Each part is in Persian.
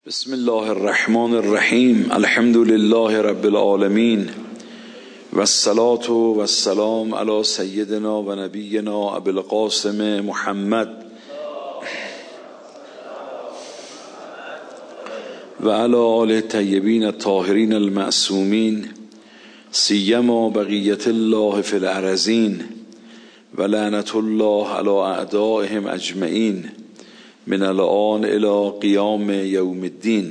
بسم الله الرحمن الرحیم. الحمد لله رب العالمین و الصلاة و السلام علی سیدنا و نبینا ابی القاسم محمد و علی آله الطیبین الطاهرین المعصومین سیما بقیة الله فی الارضین و لعنة الله علی اعدائهم اجمعین من الآن الی قیام یوم الدین.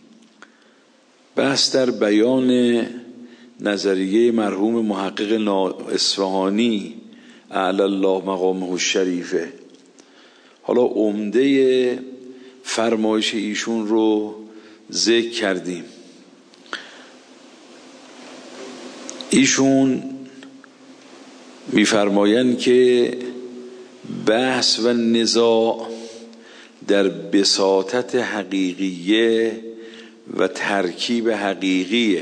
بحث در بیان نظریه مرحوم محقق اصفهانی اعلی الله مقامه الشریفه. حالا عمده فرمایش ایشون رو ذکر کردیم. ایشون میفرمایند که بحث و نزاع در بساطت حقیقیه و ترکیب حقیقیه،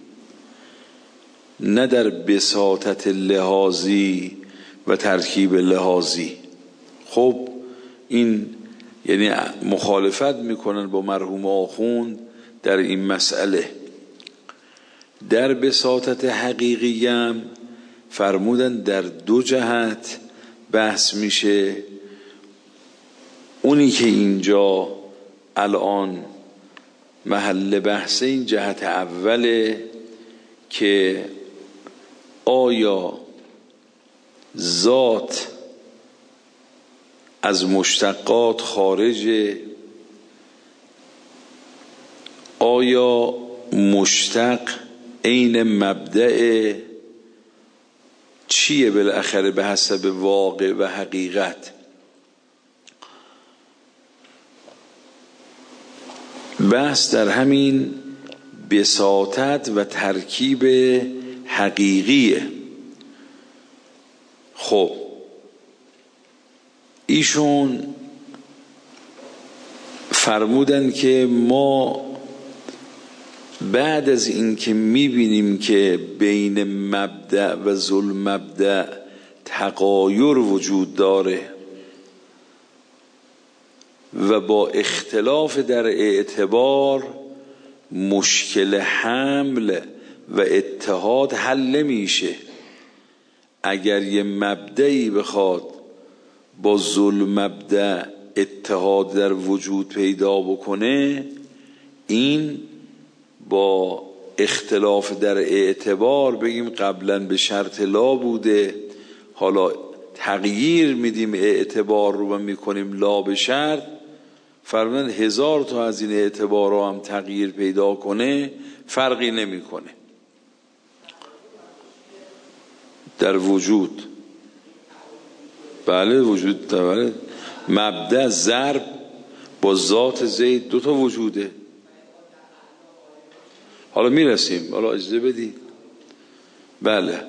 نه در بساطت لحاظی و ترکیب لحاظی. خب این یعنی مخالفت میکنن با مرحوم آخوند در این مسئله. در بساطت حقیقیم فرمودن در دو جهت بحث میشه. اونی که اینجا الان محل بحث این جهت اوله که آیا ذات از مشتقات خارجه، آیا مشتق عین مبدأ چیه بالاخره به حسب واقع و حقیقت. بحث در همین بساطت و ترکیب حقیقیه. خب ایشون فرمودن که ما بعد از این که میبینیم که بین مبدأ و ذوالمبدأ تغایر وجود داره و با اختلاف در اعتبار مشکل حمل و اتحاد حل نمیشه. اگر یه مبدئی بخواد با ذوالمبدأ اتحاد در وجود پیدا بکنه، این با اختلاف در اعتبار بگیم قبلا به شرط لا بوده، حالا تغییر میدیم اعتبار رو و میکنیم لا به شرط. فرمودن 1000 تا از این اعتبارها هم تغییر پیدا کنه فرقی نمیکنه در وجود. بله وجود داره. مبدأ ضرب با ذات زید 2 تا وجوده. حالا میرسیم، حالا اجازه بدید. بله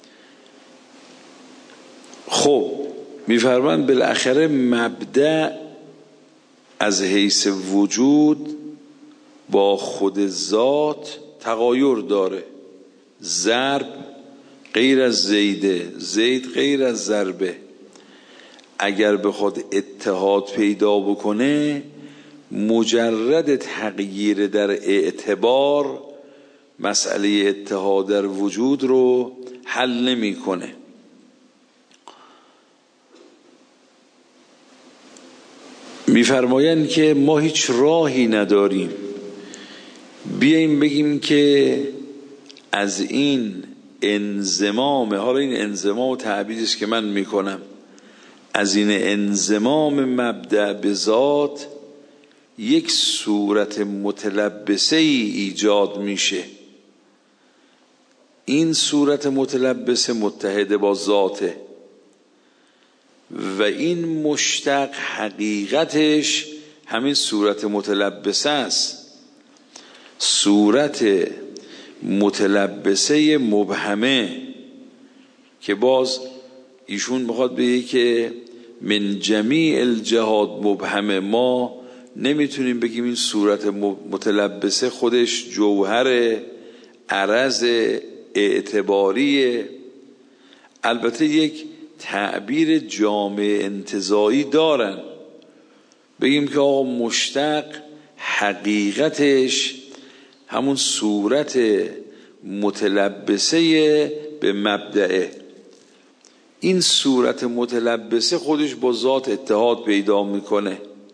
خب میفرمان بالاخره مبدأ از حیث وجود با خود ذات تغایر داره. ضرب غیر از زیده، زید غیر از ضربه. اگر بخواد اتحاد پیدا بکنه مجرد تغییر در اعتبار مسئله اتحاد در وجود رو حل نمی کنه. میفرمایند که ما هیچ راهی نداریم بیاییم بگیم که از این انضمام، حالا این انضمام تعبیرش که من میکنم، از این انضمام مبدأ به ذات یک صورت متلبسه ای ایجاد میشه. این صورت متلبسه متحد با ذاته و این مشتق حقیقتش همین صورت متلبسه است. صورت متلبسه مبهمه که باز ایشون میخواد بگه که من جمیع الجهات مبهمه. ما نمیتونیم بگیم این صورت متلبسه خودش جوهر عرض اعتباریه. البته یک تعبیر جامع انتزاعی دارن، بگیم که آقا مشتق حقیقتش همون صورت متلبسه به مبدأه. این صورت متلبسه خودش با ذات اتحاد پیدا میکنه.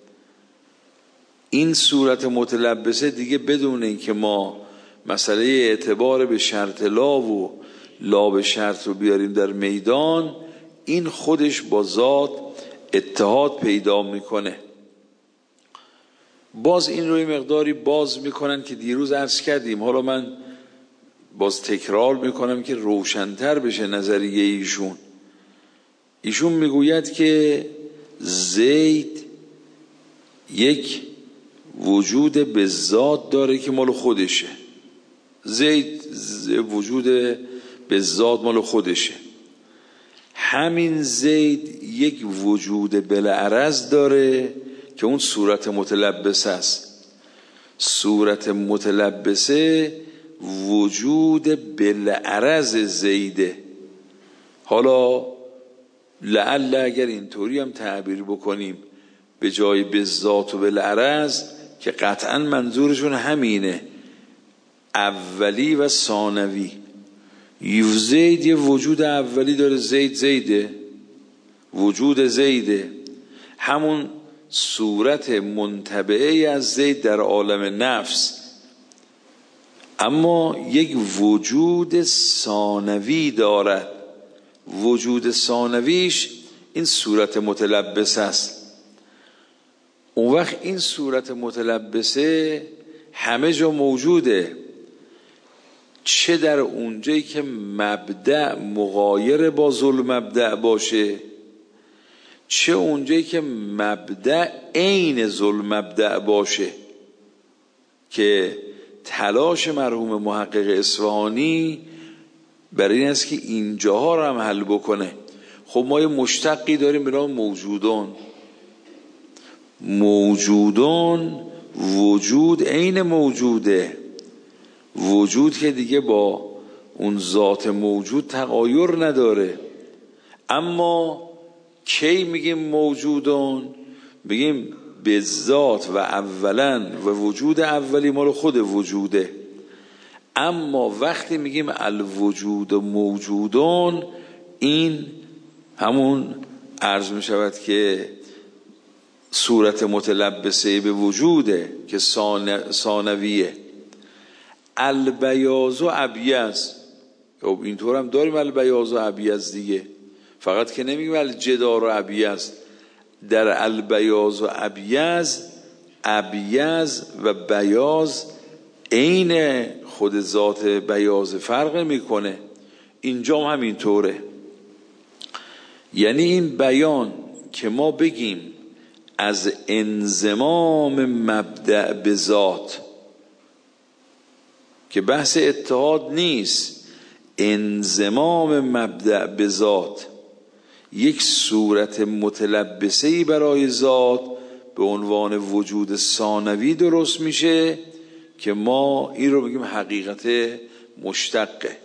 این صورت متلبسه دیگه بدون اینکه ما مسئله اعتبار به شرط لا و لا به شرط رو بیاریم در میدان، این خودش با ذات اتحاد پیدا میکنه. باز این رو مقداری باز میکنن که دیروز عرض کردیم، حالا من باز تکرار میکنم که روشن‌تر بشه نظریه ایشون میگوید که زید یک وجود به ذات داره که مال خودشه. زید وجود به ذات مال خودشه. همین زید یک وجود بالعرض داره که اون صورت متلبسه است. صورت متلبسه وجود بالعرض زیده. حالا لعل اگر اینطوری هم تعبیر بکنیم به جای بالذات و بالعرض، که قطعا منظورشون همینه، اولی و ثانوی. زید یه وجود اولی داره، زیده، وجود زیده، همون صورت منتبعه از زید در عالم نفس. اما یک وجود ثانوی دارد. وجود ثانویش این صورت متلبسه است. اون وقت این صورت متلبسه همه جا موجوده، چه در اونجایی که مبدأ مغایر با ذوالمبدأ باشه، چه اونجایی که مبدأ عین ذوالمبدأ باشه، که تلاش مرحوم محقق اصفهانی برای این است که اینجاها رو هم حل بکنه. خب ما یه مشتقی داریم به نام موجودون. وجود عین موجوده، وجود که دیگه با اون ذات موجود تغایر نداره. اما کی میگیم موجودون؟ بگیم به ذات و اولا و وجود اولی مال خود وجوده. اما وقتی میگیم الوجود و موجودون، این همون عرض میشود که صورت متلبسه به وجوده که ثانویه. البیاض و ابیض، خب اینطور هم داریم البیاض و ابیض دیگه، فقط که نمیگیم الجدار و ابیض. در البیاض و ابیض و بیاض عین خود ذات بیاض فرق میکنه. اینجا هم همینطوره. یعنی این بیان که ما بگیم از انضمام مبدأ به ذات، که بحث اتحاد نیست، انضمام مبدأ به ذات یک صورت متلبسه‌ای برای ذات به عنوان وجود ثانوی درست میشه که ما این رو بگیم حقیقت مشتقه.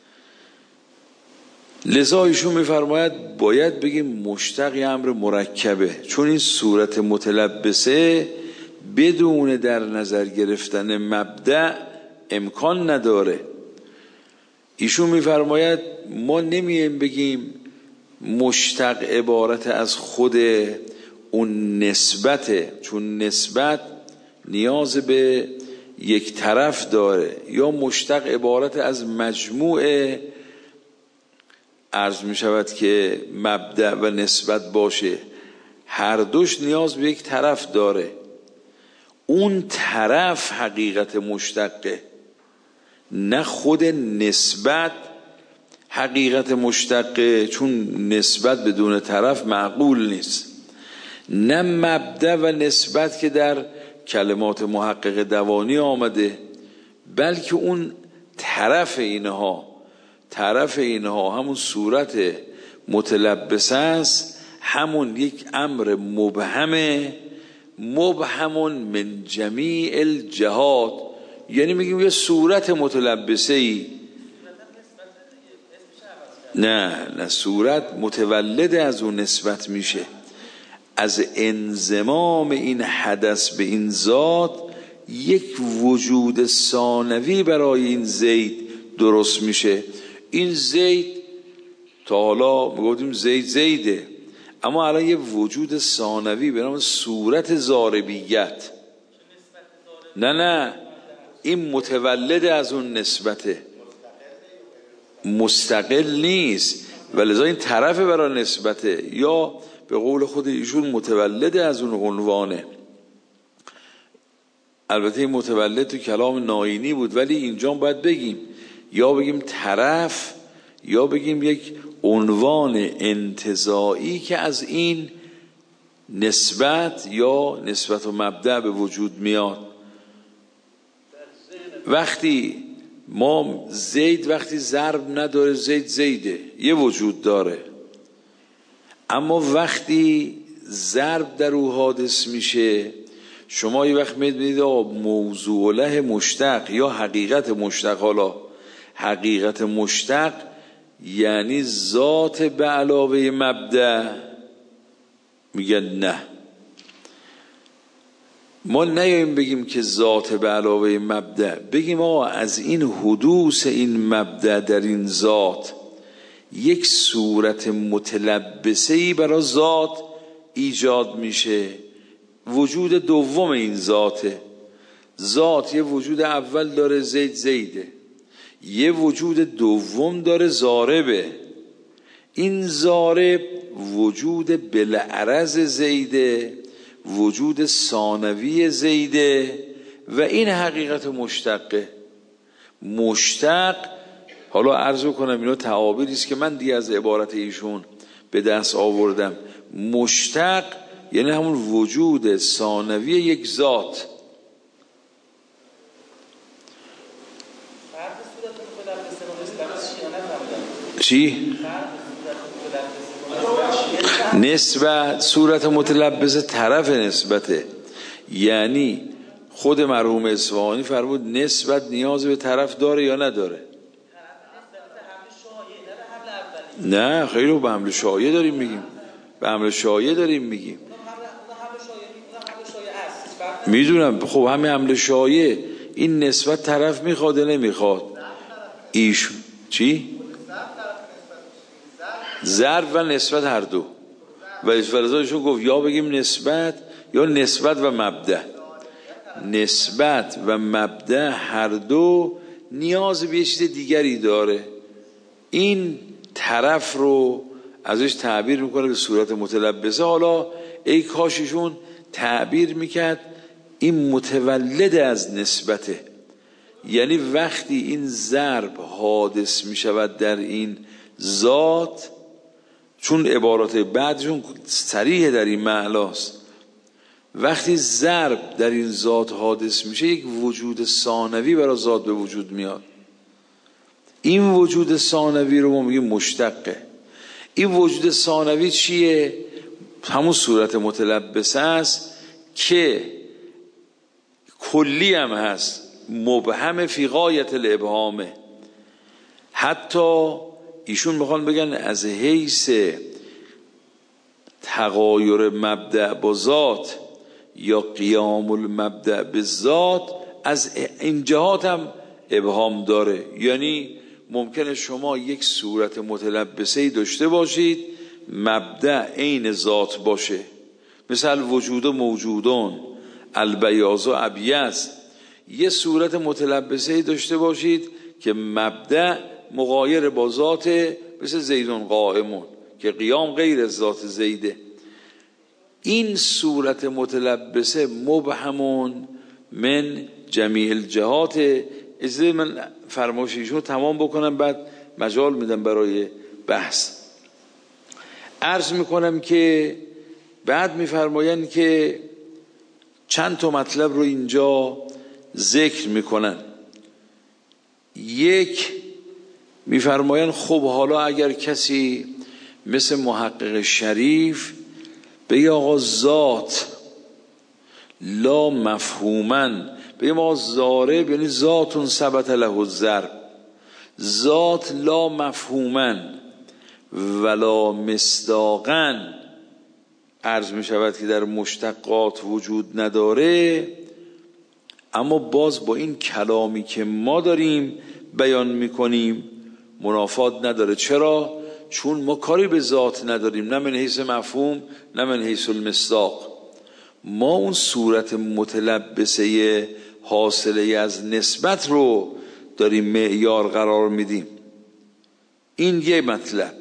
لذا ایشون میفرماید باید بگیم مشتق امر مرکبه، چون این صورت متلبسه بدون در نظر گرفتن مبدأ امکان نداره. ایشون میفرماید ما نمیم بگیم مشتق عبارت از خود اون نسبته، چون نسبت نیاز به یک طرف داره، یا مشتق عبارت از مجموع عرض می شود که مبدأ و نسبت باشه، هر دوش نیاز به یک طرف داره. اون طرف حقیقت مشتقه، نه خود نسبت حقیقت مشتقه، چون نسبت بدون طرف معقول نیست. نه مبدأ و نسبت که در کلمات محقق دوانی آمده، بلکه اون طرف اینها همون صورت متلبسه است، همون یک امر مبهم من جمیع الجهات. یعنی میگیم یه صورت متلبسه ای، نه صورت متولد از اون نسبت میشه. از انضمام این حدث به این ذات یک وجود ثانوی برای این زید درست میشه. این زید تا حالا میگفتیم زیده، اما الان یه وجود ثانوی به نام صورت ضاربیت. نه این متولد از اون نسبته، مستقل نیست، ولذا این طرف برای نسبته، یا به قول خود ایشون متولد از اون عنوانه. البته این متولد تو کلام ناینی بود، ولی اینجا باید بگیم یا بگیم طرف یا بگیم یک عنوان انتزاعی که از این نسبت یا نسبت و مبدأ به وجود میاد. وقتی ما زید وقتی ضرب نداره، زیده، یه وجود داره، اما وقتی ضرب در او حادث میشه، شما یه وقت میدونید موضوع له مشتق یا حقیقت مشتق. حالا حقیقت مشتق یعنی ذات به علاوه مبدأ. میگن نه، ما نیاییم بگیم که ذات به علاوه مبدأ، بگیم آقا از این حدوث این مبدأ در این ذات یک صورت متلبسه‌ای برای ذات ایجاد میشه. وجود دوم این ذاته. ذات یه وجود اول داره، زیده، یه وجود دوم داره، ضاربه. این ضارب وجود بلعرض زیده، وجود ثانوی زیده، و این حقیقت مشتقه. مشتق، حالا عرض کنم اینا تعابیری است که من دیگه از عبارت ایشون به دست آوردم. مشتق یعنی همون وجود ثانوی یک ذات. چی؟ نسبت صورت متلبسه طرف نسبته، یعنی خود مرحوم اصفهانی فرمود نسبت نیاز به طرف داره یا نداره؟ نه خیلی به حمل شایع داریم میگیم، به حمل شایع داریم میگیم. میدونم، خب همین حمل شایع این نسبت طرف میخواد نمیخواد؟ ایشون چی؟ ضرب و نسبت هر دو، و فرزادشون گفت یا بگیم نسبت یا نسبت و مبدأ. نسبت و مبدأ هر دو نیاز به یه چیز دیگری داره. این طرف رو ازش تعبیر میکنه به صورت متلبسه. حالا ای کاششون تعبیر میکرد این متولد از نسبته، یعنی وقتی این ضرب حادث میشود در این ذات، چون عبارات بعدشون صریح در این معناست، وقتی ضرب در این ذات حادث میشه یک وجود ثانوی برای ذات به وجود میاد. این وجود ثانوی رو ما میگیم مشتقه. این وجود ثانوی چیه؟ همون صورت متلبسه است که کلی هم هست، مبهم فی غایت الابهامه. حتی ایشون میخوان بگن از حیث تغایر مبدأ با ذات یا قیام المبدأ به ذات از این جهات هم ابهام داره. یعنی ممکنه شما یک صورت متلبسه‌ای داشته باشید مبدأ عین ذات باشه، مثل وجود موجودون البیاض و ابیض. یه صورت متلبسه‌ای داشته باشید که مبدأ مغایر با ذات، مثل زیدون قائمون که قیام غیر از ذات زیده. این صورت متلبسه مبهمون من جمیع الجهات. اجازه من فرمایشیشون تمام بکنم، بعد مجال میدم برای بحث. عرض میکنم که بعد میفرمایند که چند تا مطلب رو اینجا ذکر میکنن. یک، میفرمایند خب حالا اگر کسی مثل محقق شریف بگه آقا ذات لا مفهومن، بگه ما ضارب یعنی ذاتون ثبت له الضرب، ذات لا مفهومن ولا مصداقن عرض می شود که در مشتقات وجود نداره، اما باز با این کلامی که ما داریم بیان میکنیم منافات نداره. چرا؟ چون ما کاری به ذات نداریم، نه من حیث مفهوم نه من حیث المصداق. ما اون صورت متلبسه حاصله از نسبت رو داریم معیار قرار میدیم. این یه مطلب.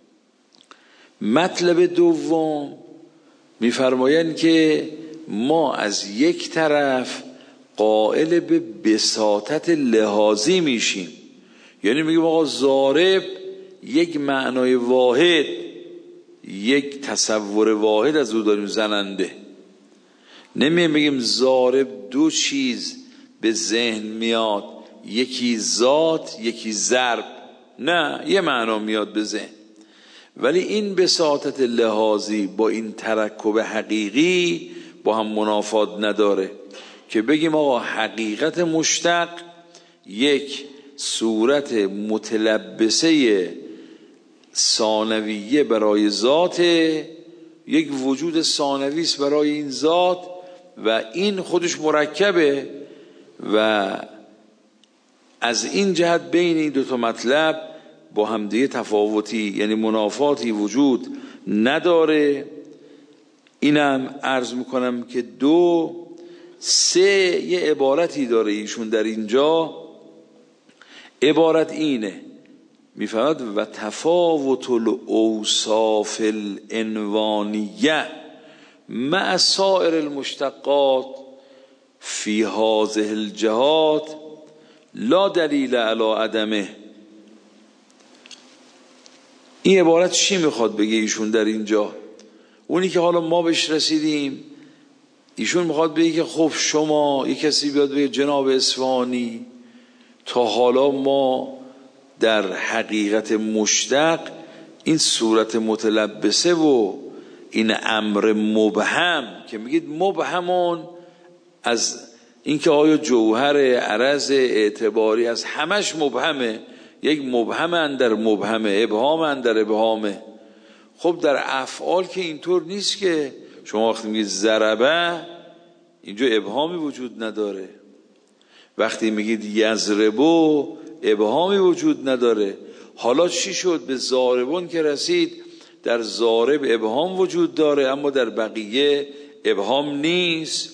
مطلب دوم میفرمایند که ما از یک طرف قائل به بساطت لحاظی میشیم، یعنی میگیم آقا ضارب یک معنای واحد، یک تصور واحد از او داریم، زننده. نمیگیم ضارب دو چیز به ذهن میاد، یکی ذات یکی ضرب، نه، یه معنا میاد به ذهن. ولی این بساطت لحاظی با این ترکب حقیقی با هم منافات نداره که بگیم آقا حقیقت مشتق یک صورت متلبسه ثانویه برای ذات، یک وجود ثانوی است برای این ذات و این خودش مرکبه و از این جهت بین این دو تا مطلب با همدیگه تفاوتی یعنی منافاتی وجود نداره. اینم عرض میکنم که دو سه یه عبارتی داره ایشون در اینجا. عبارت اینه، میفرماد و تفاوت الاوصاف العنوانیه مع سائر المشتقات فی هذه الجهات لا دلیل علی عدمه. این عبارت چی میخواد بگه ایشون در اینجا؟ اونی که حالا ما بهش رسیدیم، ایشون میخواد بگه که خب شما یک کسی بیاد بگه جناب اصفهانی تا حالا ما در حقیقت مشتق این صورت متلبسه و این امر مبهم که میگید مبهمون از اینکه آیا جوهر عرض اعتباری از همش مبهمه، یک مبهم اندر مبهمه، ابهام اندر ابهامه. خب در افعال که اینطور نیست که شما وقتی میگید ضربه اینجا ابهامی وجود نداره، وقتی میگید یضربو ابهامی وجود نداره. حالا چی شد؟ به ضاربون که رسید، در ضارب ابهام وجود داره اما در بقیه ابهام نیست.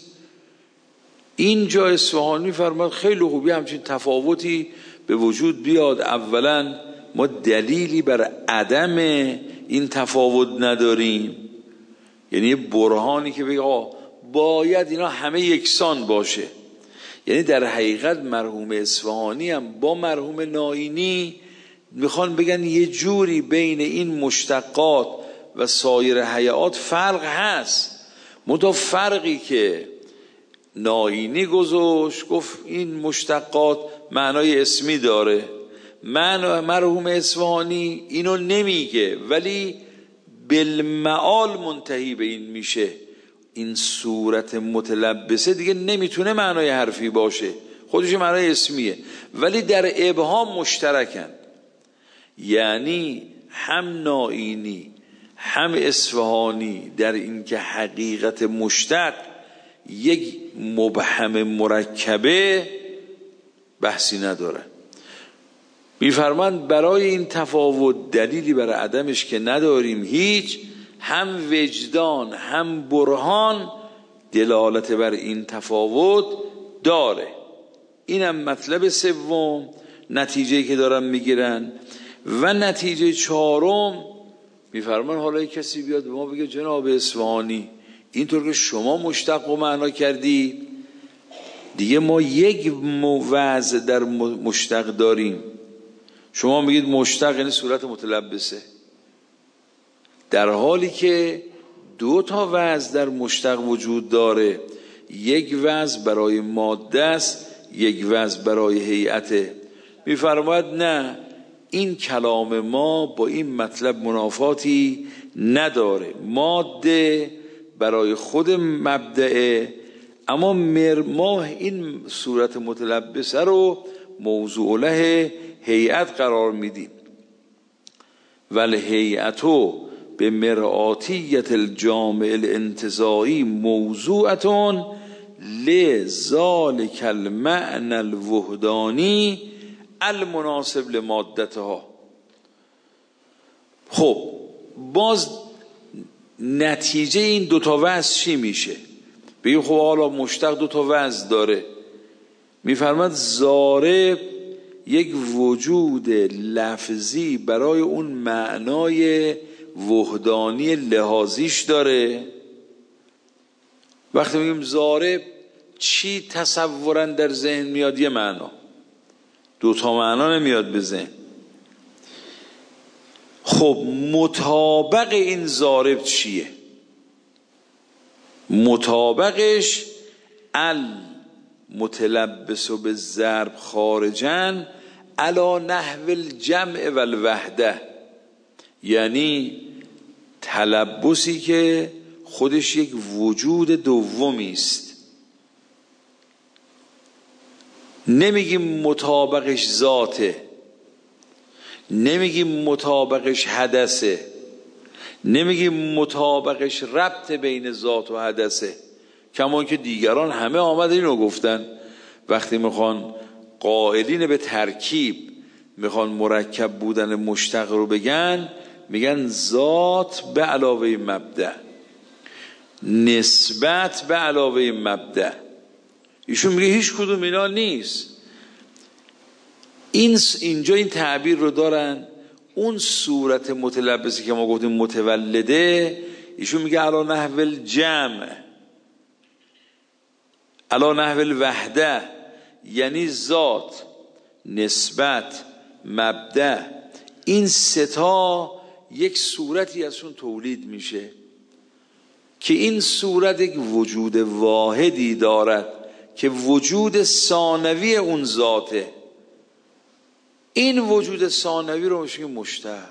اینجا اصفهانی فرماد خیلی خوبی همچین تفاوتی به وجود بیاد. اولا ما دلیلی بر عدم این تفاوت نداریم، یعنی برهانی که بگه باید اینا همه یکسان باشه. یعنی در حقیقت مرحوم اصفهانی هم با مرحوم نائینی میخوان بگن یه جوری بین این مشتقات و سایر هیئات فرق هست. منتها فرقی که نائینی گذاشت گفت این مشتقات معنای اسمی داره، مرحوم اصفهانی اینو نمیگه ولی بالمعال منتهی به این میشه. این صورت متلبسه دیگه نمیتونه معنای حرفی باشه، خودش معنای اسمیه، ولی در ابهام مشترکن. یعنی هم نائینی هم اصفهانی در این که حقیقت مشتق یک مبهم مرکبه بحثی نداره. میفرماند برای این تفاوت دلیلی برای عدمش که نداریم هیچ، هم وجدان هم برهان دلالت بر این تفاوت داره. اینم مطلب سوم، نتیجه‌ای که دارن میگیرن. و نتیجه چهارم میفرمان حالا کسی بیاد به ما بگه جناب اصفهانی اینطور که شما مشتق و معنا کردید دیگه ما یک وضع در مشتق داریم، شما میگید مشتق یعنی صورت متلبسه، در حالی که دو تا وضع در مشتق وجود داره، یک وضع برای ماده است یک وضع برای هیئته. میفرماید نه، این کلام ما با این مطلب منافاتی نداره. ماده برای خود مبدعه، اما ما این صورت متلبسه رو موضوع له هیئت قرار میدیم. ولی هیئتو به مرآتیت الجامع الانتزاعی موضوعتون لذالک المعنى الوحدانی المناسب لمادتها. خب باز نتیجه این دوتا وضع چی میشه؟ بگیم خب حالا مشتق دوتا وضع داره. میفرماد ضارب یک وجود لفظی برای اون معنای وحدانی لحاظیش داره. وقتی میگیم ضارب چی تصورا در ذهن میاد؟ یه معنا، دوتا معنا نمیاد به ذهن. خب مطابق این ضارب چیه؟ مطابقش المتلبس بالضرب خارجا علی نحو الجمع و الوحده، یعنی تلبسی که خودش یک وجود دومی است. نمیگیم مطابقش ذاته، نمیگیم مطابقش حدثه، نمیگیم مطابقش ربط بین ذات و حدثه. کما که دیگران همه آمدن اینو گفتن، وقتی میخوان قائلین به ترکیب، میخوان مرکب بودن مشتق رو بگن، میگن ذات به علاوه مبدأ، نسبت به علاوه مبدأ. ایشون میگه هیچ کدوم اینا نیست. اینجا این تعبیر رو دارن. اون صورت متلبسی که ما گفتیم متولده، ایشون میگه علی نحو الجمع، علی نحو الوحده، یعنی ذات، نسبت، مبدأ، این ستا یک صورتی از اون تولید میشه که این صورت یک وجود واحدی دارد که وجود ثانوی اون ذاته. این وجود ثانوی رو میشه مشتق.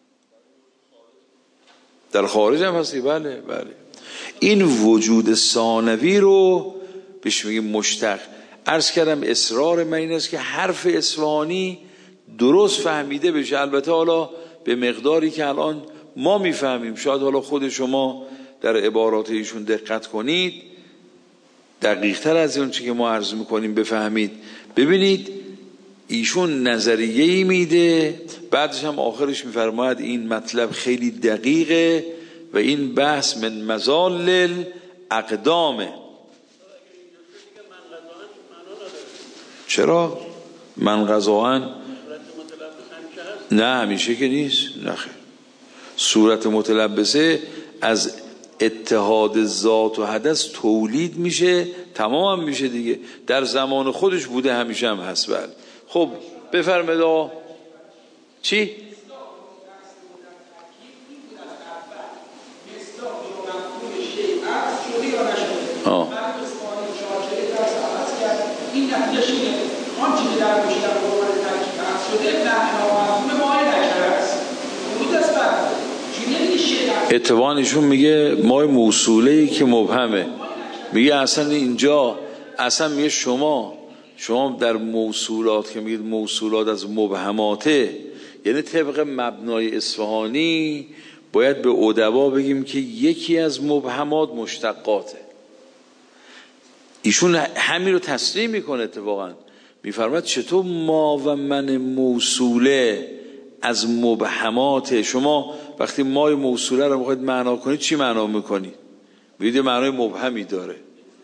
در خارج هم هستی؟ بله بله. این وجود ثانوی رو بهش میگیم مشتق. عرض کردم اصرار من این است که حرف اصفهانی درست فهمیده بشه. البته حالا به مقداری که الان ما میفهمیم، شاید حالا خود شما در عبارات ایشون دقت کنید، دقیق تر از اون چی که ما عرض میکنیم بفهمید. ببینید ایشون نظریه‌ای میده، بعدش هم آخرش میفرماید این مطلب خیلی دقیقه و این بحث من مزال اقدامه. چرا؟ من قضاً نه همیشه که نیست. نه خیر. صورت متلبسه از اتحاد ذات و حدث تولید میشه، تمام هم میشه دیگه. در زمان خودش بوده، همیشه هم هست. بله. خب بفرمایید. چی؟ اتفاقاً میگه مای موصوله‌ای که مبهمه. میگه اصلا اینجا اصلا میگه شما در موصولات که میگید موصولات از مبهماته، یعنی طبق مبنای اصفهانی باید به ادبا بگیم که یکی از مبهمات مشتقاته. ایشون همین رو تسلیم میکنه. اتفاقا میفرماید چطور ما و من موصوله از مبهمات. شما وقتی مای موصوله رو میخواید معنا کنید چی معنا میکنید؟ میگید معنای مبهمی داره.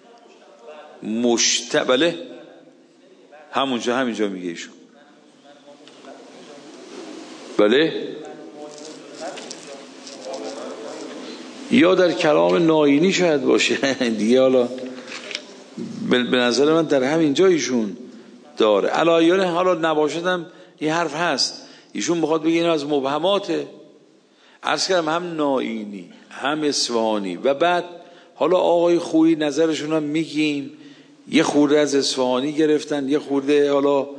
بله همینجا میگه ایشون. بله یا در کلام ناینی شاید باشه دیگه. حالا به نظر من در همین جا ایشون داره. علایانه حالا نباشدم یه حرف هست. ایشون بخواد بگه این از مبهماته. عرض کردم هم ناینی هم اصفهانی و بعد حالا آقای خویی نظرشون هم میگیم. یه خورده از اصفهانی گرفتن، یه خورده حالا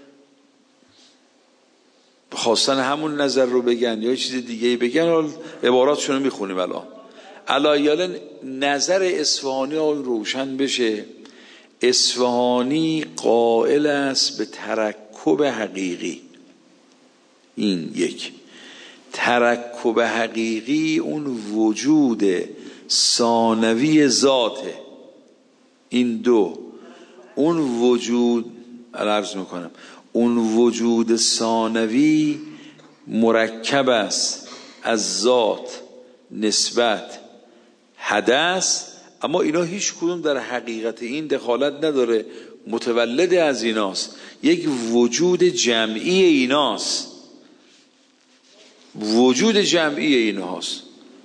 خواستن همون نظر رو بگن یا چیز دیگه بگن. حالا عباراتشون رو میخونیم الان. علایانه نظر اصفهانی روشن بشه. اصفهانی قائل است به ترکب حقیقی. این یک ترکب حقیقی اون وجود ثانوی ذاته. این دو، اون وجود عرض میکنم اون وجود ثانوی مرکب است از ذات، نسبت، حدث، اما اینا هیچ کدوم در حقیقت این دخالت نداره، متولد از ایناست، یک وجود جمعی ایناست، وجود جمعی ایناست.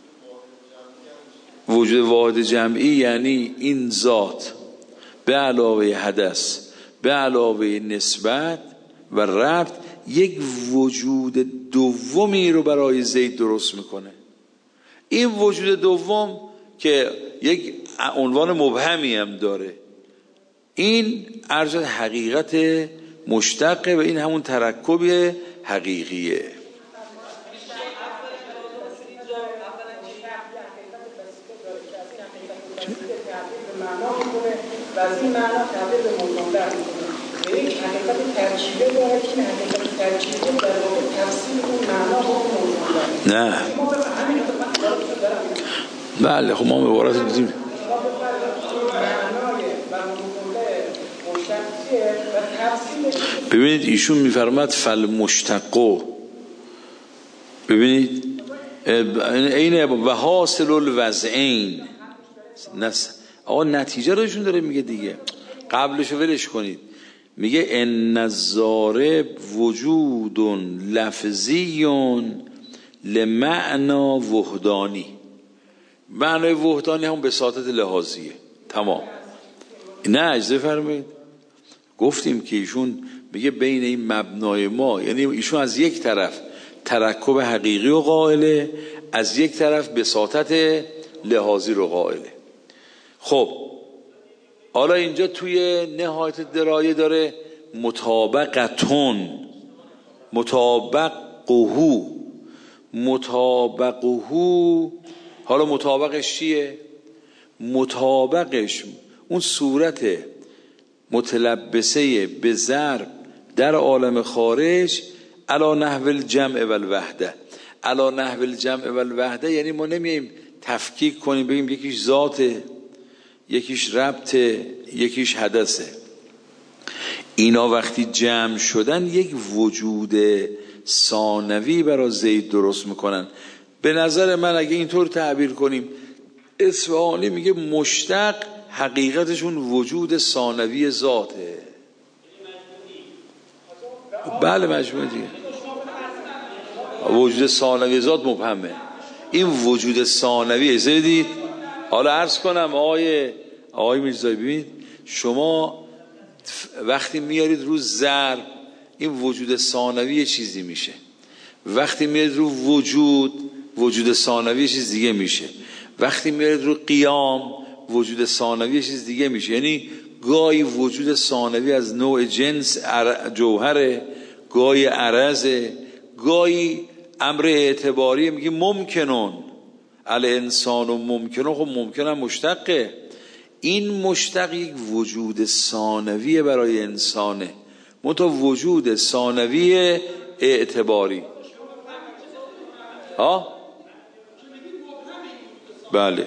وجود واحد جمعی یعنی این ذات به علاوه حدث به علاوه نسبت و ربط یک وجود دومی رو برای زید درست میکنه. این وجود دوم که یک عنوان مبهمی هم داره، این ارجح حقیقت مشتقه و این همون ترکب حقیقیه. و از این معنا تبدیل به مطابق میکنه، یک حقیقت ترکیبه داره که این حقیقت ترکیبه در واقع تفسیر اون معنا با اون مطابق. نه بله خب ما عبارت دیدیم معنای و مطابق مشتقیه و تفسیر. ببینید ایشون میفرماد فالمشتق، ببینید این و حاصل الوضعین، آقا نتیجه رو ایشون داره میگه دیگه، قبلشو ولش کنید. میگه ان الضارب وجود لفظی لمعنا وحدانی. معنای وحدانی هم بساطت لحاظیه، تمام. نه اجازه فرمایید، گفتیم که ایشون میگه بین این مبنای ما، یعنی ایشون از یک طرف ترکب حقیقی رو قائله، از یک طرف بساطت لحاظی رو قائله. خب حالا اینجا توی نهایت درایه داره مطابقتون، مطابقهو. حالا مطابقش چیه؟ مطابقش اون صورت متلبسه به ضرب در عالم خارج علی نحو الجمع و الوحده. علی نحو الجمع و الوحده یعنی ما نمیاییم تفکیک کنیم بگیم یکیش ذاته، یکیش ربطه، یکیش حدثه. اینا وقتی جمع شدن یک وجود ثانوی برای زید درست میکنن. به نظر من اگه اینطور تعبیر کنیم، اصفهانی میگه مشتق حقیقتشون وجود ثانوی ذاته. بله مجموعه دیگه وجود ثانوی ذات مبهمه. این وجود ثانوی زدید. حالا عرض کنم آقای میرزایی، ببینید شما وقتی میارید رو ضرب این وجود ثانوی یه چیزی میشه، وقتی میارید رو وجود ثانوی یه چیز دیگه میشه، وقتی میارید رو قیام وجود ثانوی یه چیز دیگه میشه. یعنی گاهی وجود ثانوی از نوع جنس جوهره، گاهی عرضه، گاهی امر اعتباری، میگه ممکنون الانسان و ممکنون. خب ممکنه مشتقه. این مشتق یک وجود ثانوی برای انسانه، منتها وجود ثانوی اعتباری. بله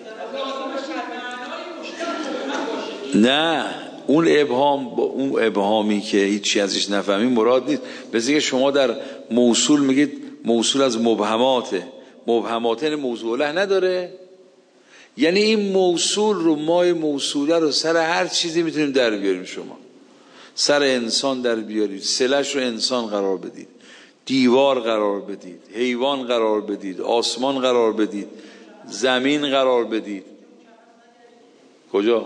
نه اون ابهام با اون ابهامی که هیچی ازش نفهمی مراد نیست. مثل که شما در موصول میگید موصول از مبهماته، مبهمات این موضوع نداره. یعنی این موصول رو ما موصوله رو سر هر چیزی میتونیم در بیاریم. شما سر انسان در بیارید، صله‌اش رو انسان قرار بدید، دیوار قرار بدید، حیوان قرار بدید، آسمان قرار بدید، زمین قرار بدید. کجا؟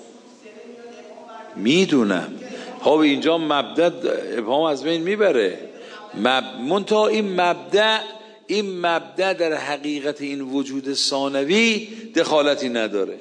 میدونم ها اینجا مبدأ ابهام از بین میبره. منتها این مبدأ در حقیقت این وجود ثانوی دخالتی نداره.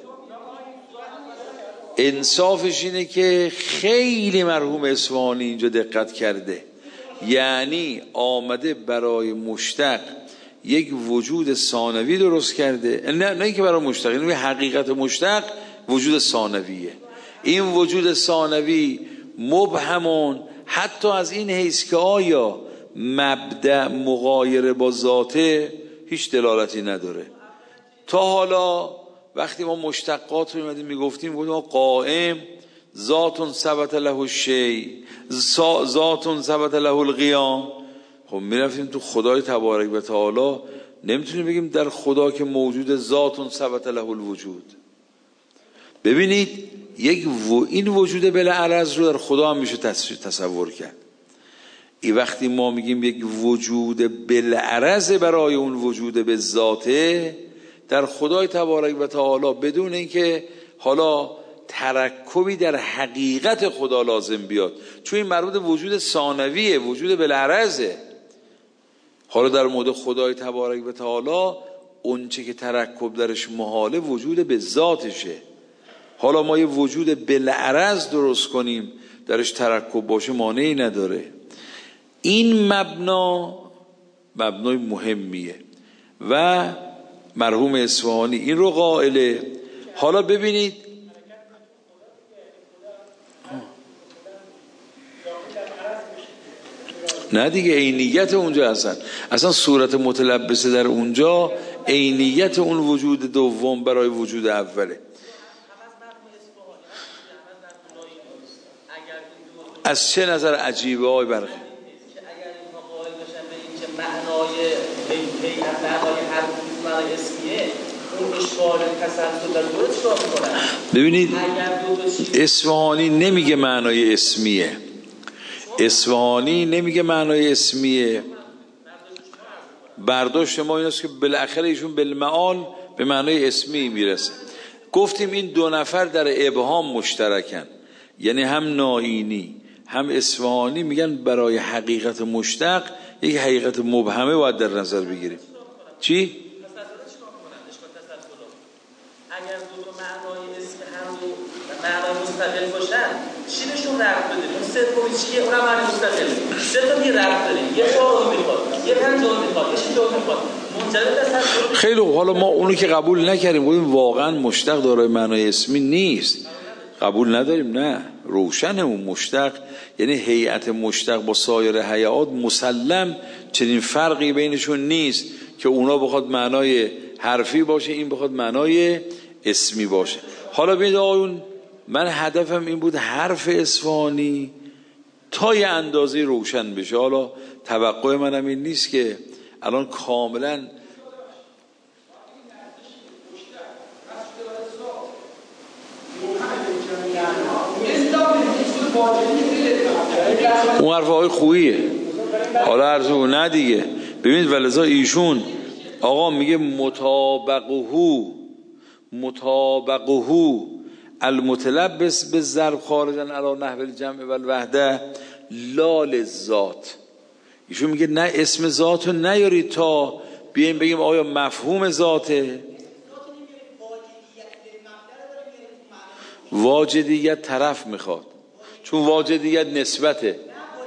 انصافش اینه که خیلی مرحوم اصفهانی اینجا دقت کرده، یعنی آمده برای مشتق یک وجود ثانوی درست کرده. نه اینکه برای مشتق، یعنی حقیقت مشتق وجود ثانویه. این وجود ثانوی مبهمون حتی از این حیث که آیا مبدأ مغایر با ذاته هیچ دلالتی نداره. تا حالا وقتی ما مشتقات رو میگفتیم قائم ذات ثبت له الشیء، ذات ثبت له القیام. خب میرفتیم تو خدای تبارک و تعالی، نمیتونیم بگیم در خدا که موجود ذات ثبت له الوجود. ببینید این وجود بلعرض رو در خدا هم میشه تصور کرد. این وقتی ما میگیم یک وجود بلعرض برای اون وجود به ذاته در خدای تبارک و تعالی، بدون اینکه حالا ترکبی در حقیقت خدا لازم بیاد، چون این مربوط وجود ثانویه، وجود بلعرضه. حالا در مورد خدای تبارک و تعالی اون چه که ترکب درش محاله وجود به ذاتشه. حالا ما یه وجود بلعرض درست کنیم درش ترکب باشه مانعی نداره. این مبنای مهمیه و مرحوم اصفهانی این رو قائله. حالا ببینید نه دیگه، عینیت اونجا اصلا صورت متلبسه در اونجا عینیت اون وجود دوم برای وجود اوله. از چه نظر عجیبه های برخی معنای هر معنای اسمیه اون اشکال تسلسل در درست را میکنن. ببینید اصفهانی نمیگه معنای اسمیه، اصفهانی نمیگه معنای اسمیه. برداشت ما این است که بالاخره ایشون بالمعال به معنای اسمی میرسه. گفتیم این دو نفر در ابهام مشترکن، یعنی هم نائینی هم اصفهانی میگن برای حقیقت مشتق یک حقیقت مبهمه باید در نظر بگیریم. چی؟ اگر دو معنای اسم هم دو معنای مستقل باشن چی بهشون ربط بده؟ اون سومی چیه؟ اونم معنی مستقل. سه تا دیگه ربط داریم، یه چهارم میخواد، یه پنجم میخواد، یه ششم میخواد. منجر تسلسل. خیلی حالا ما اونو که قبول نکردیم، گفتیم واقعا مشتق دارای معنای اسمی نیست، قبول نداریم. نه، روشن اون مشتق یعنی هیئت مشتق با سایر هیئات مسلم چنین فرقی بینشون نیست که اونا بخواد معنای حرفی باشه این بخواد معنای اسمی باشه. حالا ببینید آقایون، من هدفم این بود حرف اصفهانی تا یه اندازه روشن بشه. حالا توقع منم این نیست که الان کاملا اون حرف های خوییه. حالا عرضو نه دیگه. ببینید ولذا ایشون آقا میگه مطابقه المتلبس به ضرب خارجا علی نحو الجمع و الوحده لا للذات. ایشون میگه نه اسم ذاتو نیارید تا بیایم بگیم آیا مفهوم ذاته. واجدیت طرف میخواد، چون واجدیت نسبته.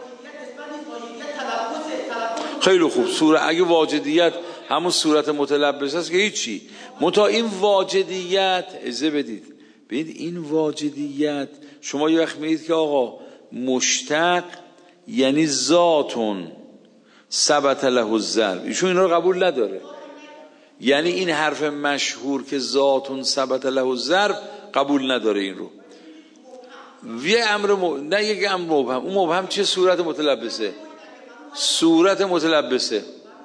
خیلی خوب، اگه واجدیت همون صورت متلبس است که هیچی. متا این واجدیت اجازه بدید، ببینید این واجدیت شما یه وقت میگید که آقا مشتق یعنی ذاتون ثبت له الضرب، ایشون اینا رو قبول نداره. یعنی این حرف مشهور که ذاتون ثبت له الضرب قبول نداره. این رو یه امر نه یک امر مبهم. اون مبهم چه صورت متلبسه؟ صورت متلبسه.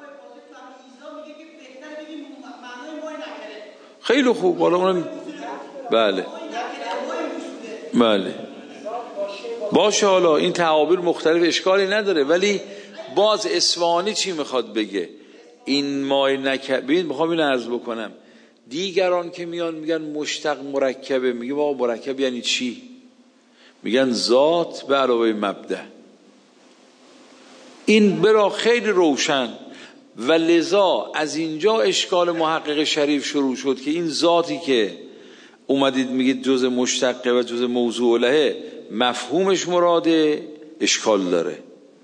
خیلی خوب، حالا اونم بله باشه. حالا این تعابیر مختلف اشکالی نداره، ولی باز اصفهانی چی میخواد بگه؟ این مای نکرد. ببین میخوام این عرض بکنم، دیگران که میان میگن مشتق مرکبه، میگه آقا مرکب یعنی چی؟ میگن ذات به علاوه مبدأ. این برا خیلی روشن و لذا از اینجا اشکال محقق شریف شروع شد که این ذاتی که اومدید میگید جز مشتقه و جز موضوع لهه، مفهومش مراده اشکال داره،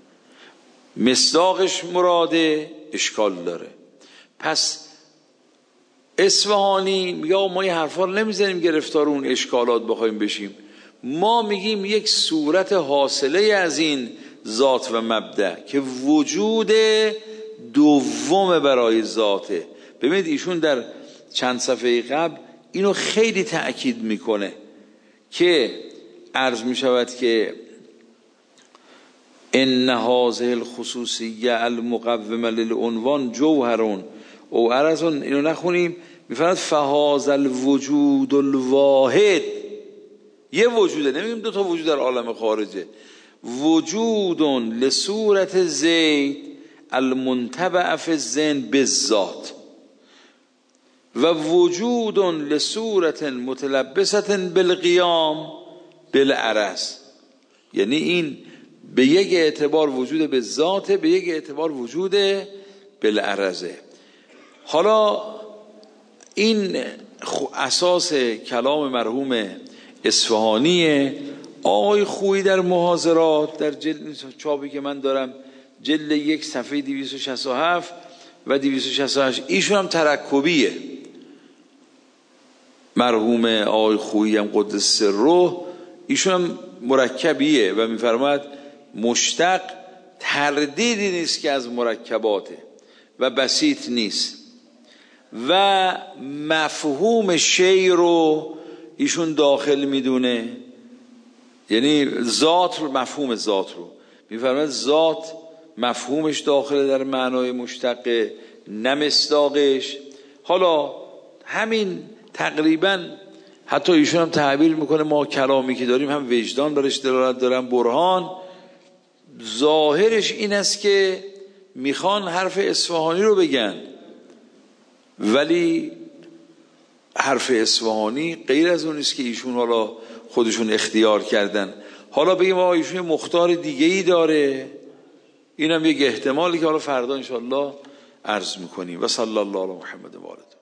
مصداقش مراده اشکال داره. پس اصفهانی میگه ما این حرفا رو نمیزنیم گرفتار اون اشکالات بخوایم بشیم. ما میگیم یک صورت حاصله از این ذات و مبدأ که وجود دوم برای ذاته. ببینید ایشون در چند صفحه قبل اینو خیلی تأکید میکنه که عرض میشود که ان هذه الخصوصیه المقومه للعنوان جوهرون او عرضون. اینو نخونیم، میفرماد فهذا الوجود الواحد، یه وجوده، نمیگیم دو تا وجود در عالم خارجه، وجود لصورت زید المنتبع فی الذهن بالذات و وجود لصورت متلبسه بالقیام بالعرض. یعنی این به یک اعتبار وجود به ذاته، به یک اعتبار وجود بالعرضه. حالا این اساس کلام مرحوم اصفهانیه. آقای خویی در محاضرات در جلد چاپی که من دارم، جلد 1 صفحه 267 و 268، ایشون هم ترکبیه، مرحوم آقای خویی هم قدس سره، ایشون هم مرکبیه و میفرماید مشتق تردیدی نیست که از مرکباته و بسیط نیست و مفهوم شی رو ایشون داخل میدونه، یعنی ذات رو، مفهوم ذات رو میفرماید ذات مفهومش داخل در معنای مشتق، نه مصداقش. حالا همین تقریبا حتی ایشون هم تعبیر میکنه ما کلامی که داریم هم وجدان برش دلالت دارن، برهان. ظاهرش این است که میخوان حرف اصفهانی رو بگن، ولی حرف اصفهانی غیر از اون است که ایشون حالا خودشون اختیار کردن. حالا بگیم آقا ایشون مختار دیگه ای داره، اینم یک احتمالی که حالا فردا انشاءالله عرض میکنیم. و صلی الله علی محمد و آله.